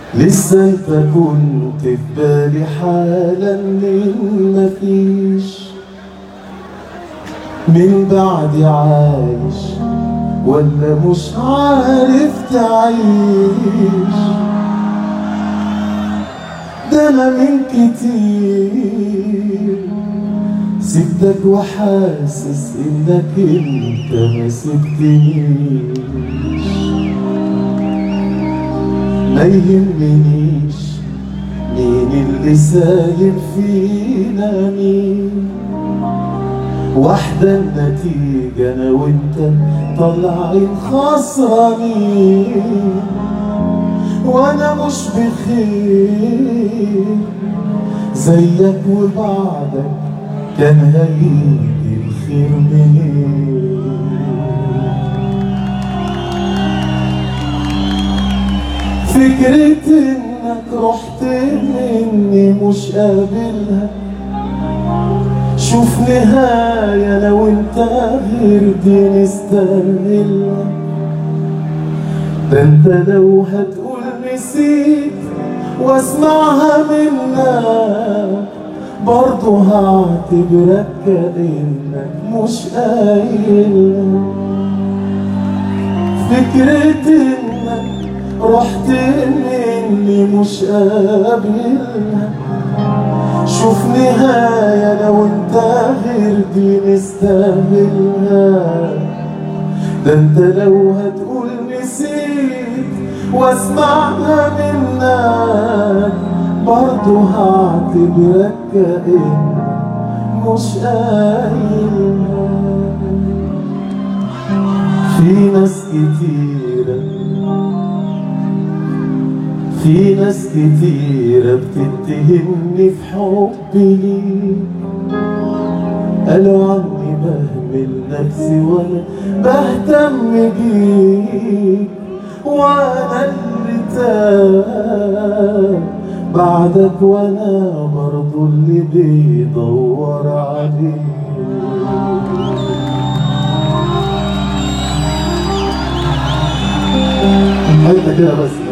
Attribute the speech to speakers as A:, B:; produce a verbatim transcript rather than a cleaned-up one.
A: لسه انت كنت في بالي حالا من مفيش، من بعدي عايش ولا مش عارف تعيش؟ ده انا من كتير سبتك وحاسس انك انت ما سبتنيش. ما يهمنيش مين اللي سايب فينا مين، واحدة النتيجة انا وانت طالعين خسرانين. وانا مش بخير زيك وبعدك كان هيجي الخير منين؟ فكرة انك رحت مني مش قابلها، شوف نهاية لو انت غير دي نستاهلها. ده انت لو هتقول نسيت واسمعها منك برضه هعتبرك كأنك مش قايلها. فكرة انك رحت مني مش قابلها، شوف نهاية لو انت غير دي نستاهلها. ده انت لو هتقول نسيت واسمعها منك برضه هعتبرك كأنك مش قايلها. في ناس كتيرة في ناس كتيرة بتتهمني في حبي ليك، قالوا عني بهمل نفسي وانا بهتم بيك. وانا اللي تاه بعدك وانا برضو اللي بيدور عليك. حتى كده بس.